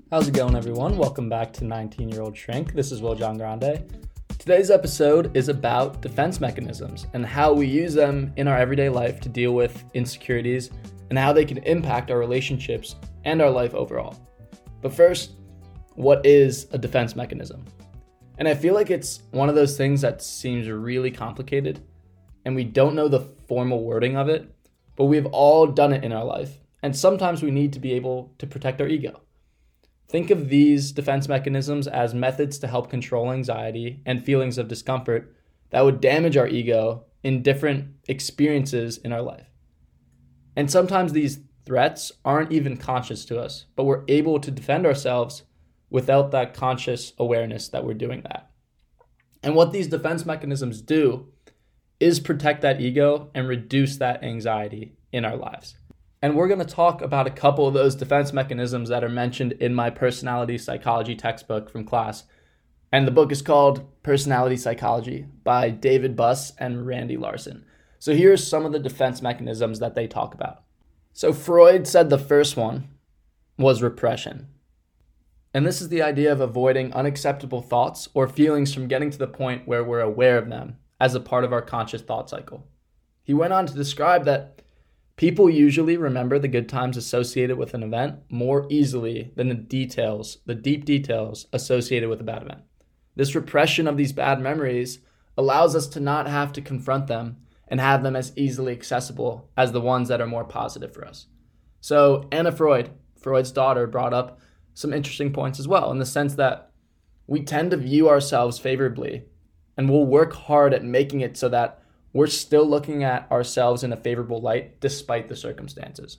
How's it going, everyone? Welcome back to 19-Year-Old Shrink. This is Will John Grande. Today's episode is about defense mechanisms and how we use them in our everyday life to deal with insecurities and how they can impact our relationships and our life overall. But first, what is a defense mechanism? And I feel like it's one of those things that seems really complicated and we don't know the formal wording of it, but we've all done it in our life. And sometimes we need to be able to protect our ego. Think of these defense mechanisms as methods to help control anxiety and feelings of discomfort that would damage our ego in different experiences in our life. And sometimes these threats aren't even conscious to us, but we're able to defend ourselves without that conscious awareness that we're doing that. And what these defense mechanisms do is protect that ego and reduce that anxiety in our lives. And we're going to talk about a couple of those defense mechanisms that are mentioned in my personality psychology textbook from class. And the book is called Personality Psychology by David Buss and Randy Larson. So here's some of the defense mechanisms that they talk about. So Freud said the first one was repression. And this is the idea of avoiding unacceptable thoughts or feelings from getting to the point where we're aware of them as a part of our conscious thought cycle. He went on to describe that people usually remember the good times associated with an event more easily than the deep details associated with a bad event. This repression of these bad memories allows us to not have to confront them and have them as easily accessible as the ones that are more positive for us. So Anna Freud, Freud's daughter, brought up some interesting points as well, in the sense that we tend to view ourselves favorably and we'll work hard at making it so that we're still looking at ourselves in a favorable light despite the circumstances.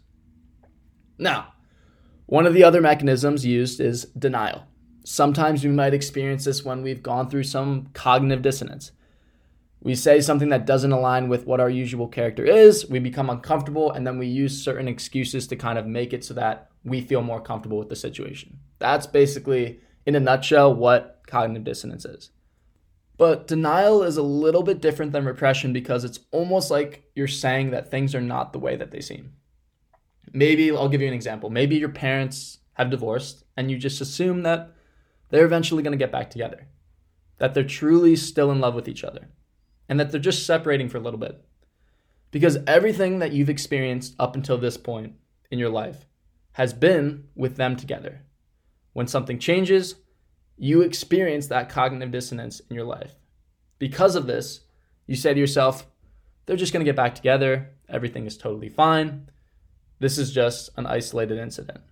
Now, one of the other mechanisms used is denial. Sometimes we might experience this when we've gone through some cognitive dissonance. We say something that doesn't align with what our usual character is, we become uncomfortable, and then we use certain excuses to kind of make it so that we feel more comfortable with the situation. That's basically, in a nutshell, what cognitive dissonance is. But denial is a little bit different than repression because it's almost like you're saying that things are not the way that they seem. Maybe, I'll give you an example. Maybe your parents have divorced and you just assume that they're eventually going to get back together, that they're truly still in love with each other, and that they're just separating for a little bit. Because everything that you've experienced up until this point in your life has been with them together. When something changes, you experience that cognitive dissonance in your life. Because of this, you say to yourself, they're just going to get back together. Everything is totally fine. This is just an isolated incident.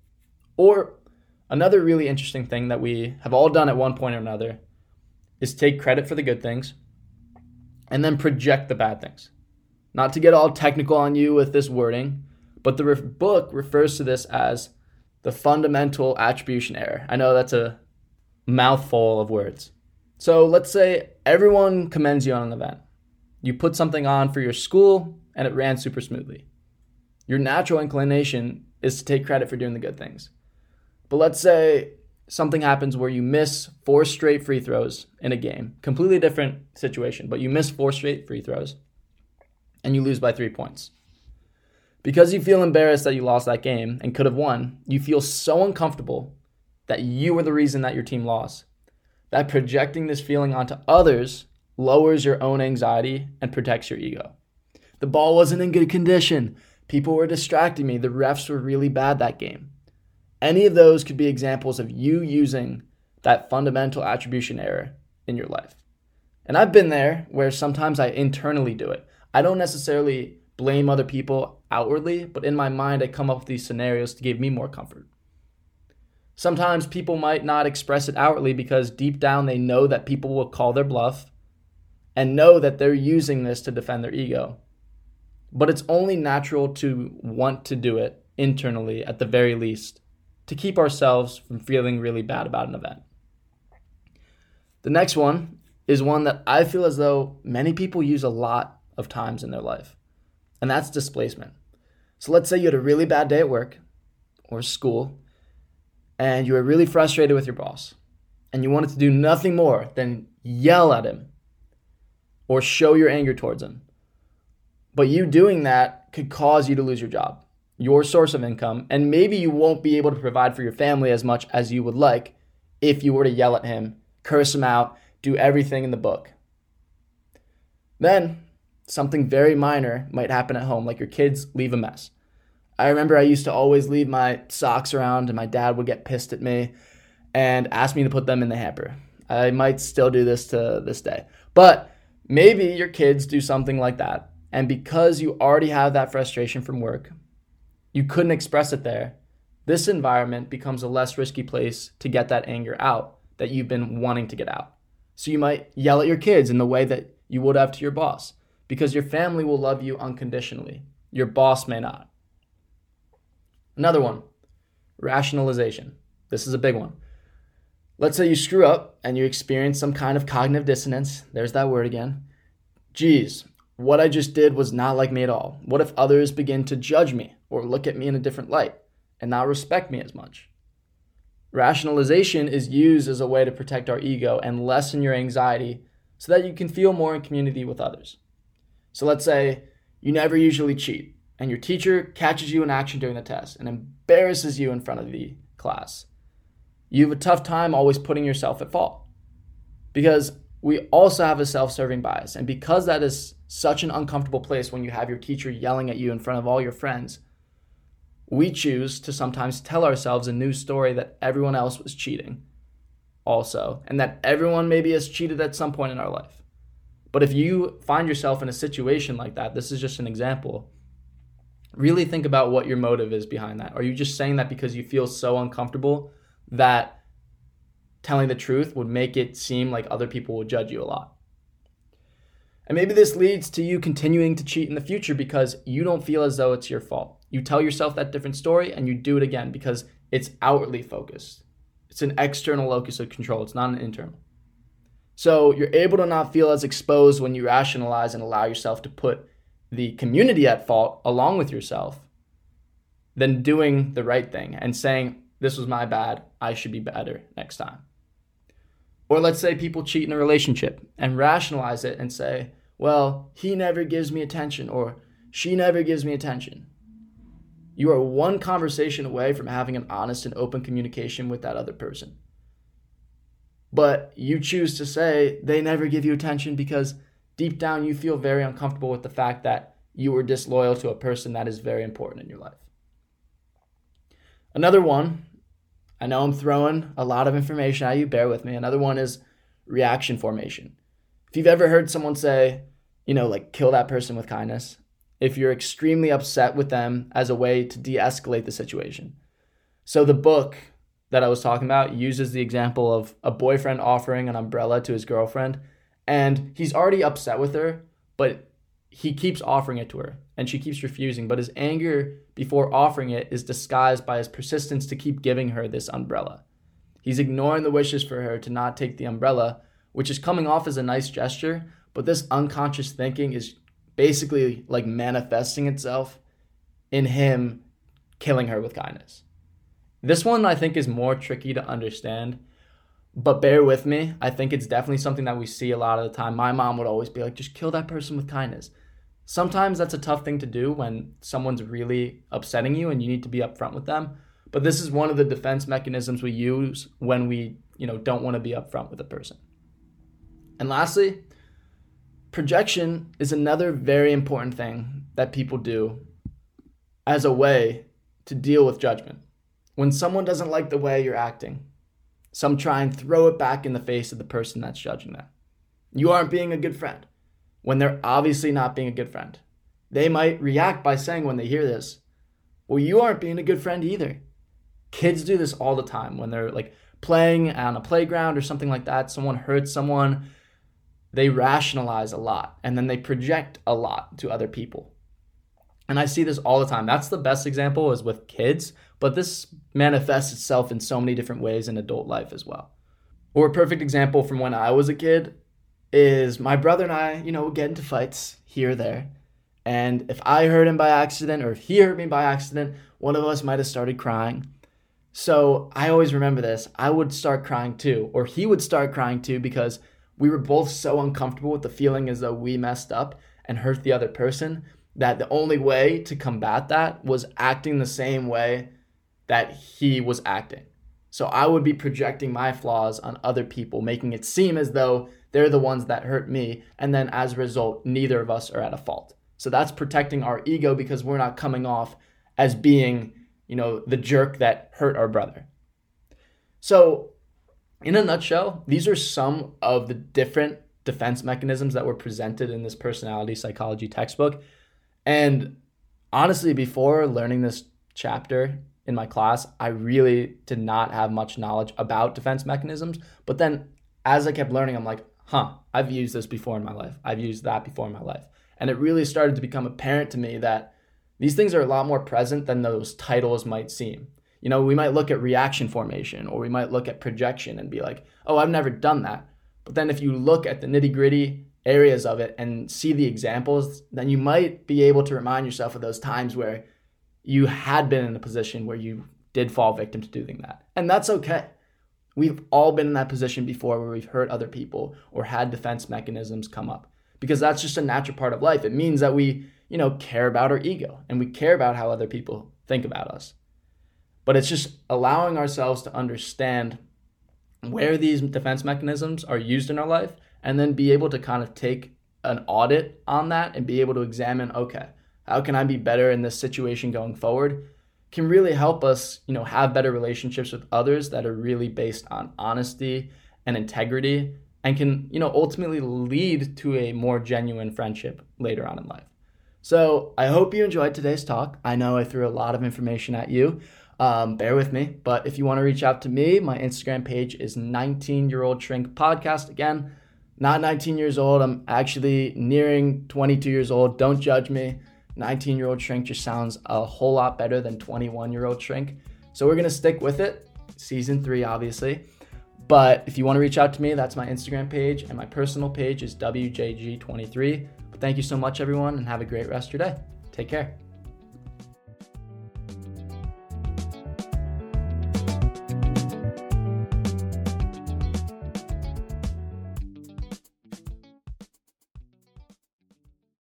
Or another really interesting thing that we have all done at one point or another is take credit for the good things and then project the bad things. Not to get all technical on you with this wording, but the book refers to this as the fundamental attribution error. I know that's a mouthful of words. So let's say everyone commends you on an event. You put something on for your school and it ran super smoothly. Your natural inclination is to take credit for doing the good things. But let's say something happens where you miss 4 straight free throws in a game. Completely different situation, but you miss 4 straight free throws and you lose by 3 points. Because you feel embarrassed that you lost that game and could have won, you feel so uncomfortable that you were the reason that your team lost, that projecting this feeling onto others lowers your own anxiety and protects your ego. The ball wasn't in good condition. People were distracting me. The refs were really bad that game. Any of those could be examples of you using that fundamental attribution error in your life. And I've been there where sometimes I internally do it. I don't necessarily blame other people outwardly, but in my mind I come up with these scenarios to give me more comfort. Sometimes people might not express it outwardly because deep down they know that people will call their bluff and know that they're using this to defend their ego. But it's only natural to want to do it internally at the very least to keep ourselves from feeling really bad about an event. The next one is one that I feel as though many people use a lot of times in their life, and that's displacement. So let's say you had a really bad day at work or school, and you were really frustrated with your boss, and you wanted to do nothing more than yell at him or show your anger towards him. But you doing that could cause you to lose your job. your source of income, and maybe you won't be able to provide for your family as much as you would like if you were to yell at him, curse him out, do everything in the book. Then something very minor might happen at home, like your kids leave a mess. I remember I used to always leave my socks around and my dad would get pissed at me and ask me to put them in the hamper. I might still do this to this day. But maybe your kids do something like that, and because you already have that frustration from work, you couldn't express it there. This environment becomes a less risky place to get that anger out that you've been wanting to get out. So you might yell at your kids in the way that you would have to your boss, because your family will love you unconditionally. Your boss may not. Another one, rationalization. This is a big one. Let's say you screw up and you experience some kind of cognitive dissonance. There's that word again. Geez, what I just did was not like me at all. What if others begin to judge me or look at me in a different light and not respect me as much? Rationalization is used as a way to protect our ego and lessen your anxiety so that you can feel more in community with others. So let's say you never usually cheat and your teacher catches you in action during the test and embarrasses you in front of the class. You have a tough time always putting yourself at fault, because we also have a self-serving bias. And because that is such an uncomfortable place when you have your teacher yelling at you in front of all your friends, we choose to sometimes tell ourselves a new story that everyone else was cheating also, and that everyone maybe has cheated at some point in our life. But if you find yourself in a situation like that, this is just an example, really think about what your motive is behind that. Are you just saying that because you feel so uncomfortable that telling the truth would make it seem like other people will judge you a lot? And maybe this leads to you continuing to cheat in the future because you don't feel as though it's your fault. You tell yourself that different story and you do it again because it's outwardly focused. It's an external locus of control. It's not an internal. So you're able to not feel as exposed when you rationalize and allow yourself to put the community at fault along with yourself than doing the right thing and saying, this was my bad, I should be better next time. Or let's say people cheat in a relationship and rationalize it and say, well, he never gives me attention or she never gives me attention. You are one conversation away from having an honest and open communication with that other person. But you choose to say they never give you attention because deep down you feel very uncomfortable with the fact that you were disloyal to a person that is very important in your life. Another one, I know I'm throwing a lot of information at you, bear with me. Another one is reaction formation. If you've ever heard someone say, like kill that person with kindness, if you're extremely upset with them as a way to de-escalate the situation. So the book that I was talking about uses the example of a boyfriend offering an umbrella to his girlfriend, and he's already upset with her, but he keeps offering it to her and she keeps refusing. But his anger before offering it is disguised by his persistence to keep giving her this umbrella. He's ignoring the wishes for her to not take the umbrella, which is coming off as a nice gesture, but this unconscious thinking is basically like manifesting itself in him killing her with kindness. This one I think is more tricky to understand, but bear with me. I think it's definitely something that we see a lot of the time. My mom would always be like, just kill that person with kindness. Sometimes that's a tough thing to do when someone's really upsetting you and you need to be upfront with them. But this is one of the defense mechanisms we use when we, don't want to be upfront with a person. And lastly, projection is another very important thing that people do as a way to deal with judgment. When someone doesn't like the way you're acting, some try and throw it back in the face of the person that's judging them. You aren't being a good friend, when they're obviously not being a good friend. They might react by saying when they hear this, well, you aren't being a good friend either. Kids do this all the time when they're like playing on a playground or something like that. Someone hurts someone. They rationalize a lot and then they project a lot to other people. And I see this all the time. That's the best example is with kids, but this manifests itself in so many different ways in adult life as well. Or a perfect example from when I was a kid is my brother and I, would get into fights here or there. And if I hurt him by accident or if he hurt me by accident, one of us might have started crying. So I always remember this. I would start crying too, or he would start crying too, because we were both so uncomfortable with the feeling as though we messed up and hurt the other person that the only way to combat that was acting the same way that he was acting. So I would be projecting my flaws on other people, making it seem as though they're the ones that hurt me. And then as a result, neither of us are at a fault. So that's protecting our ego because we're not coming off as being, the jerk that hurt our brother. So in a nutshell, these are some of the different defense mechanisms that were presented in this personality psychology textbook. And honestly, before learning this chapter in my class, I really did not have much knowledge about defense mechanisms. But then as I kept learning, I'm like, I've used this before in my life. I've used that before in my life. And it really started to become apparent to me that these things are a lot more present than those titles might seem. We might look at reaction formation, or we might look at projection and be like, oh, I've never done that. But then if you look at the nitty-gritty areas of it and see the examples, then you might be able to remind yourself of those times where you had been in a position where you did fall victim to doing that. And that's okay. We've all been in that position before where we've hurt other people or had defense mechanisms come up, because that's just a natural part of life. It means that we, care about our ego and we care about how other people think about us. But it's just allowing ourselves to understand where these defense mechanisms are used in our life, and then be able to kind of take an audit on that and be able to examine, okay, how can I be better in this situation going forward? Can really help us, have better relationships with others that are really based on honesty and integrity, and can, ultimately lead to a more genuine friendship later on in life. So I hope you enjoyed today's talk. I know I threw a lot of information at you. Bear with me. But if you want to reach out to me, my Instagram page is 19-Year-Old Shrink Podcast. Again, not 19 years old. I'm actually nearing 22 years old. Don't judge me. 19-Year-Old Shrink just sounds a whole lot better than 21-Year-Old Shrink. So we're going to stick with it. Season 3, obviously. But if you want to reach out to me, that's my Instagram page. And my personal page is WJG23. But thank you so much, everyone, and have a great rest of your day. Take care.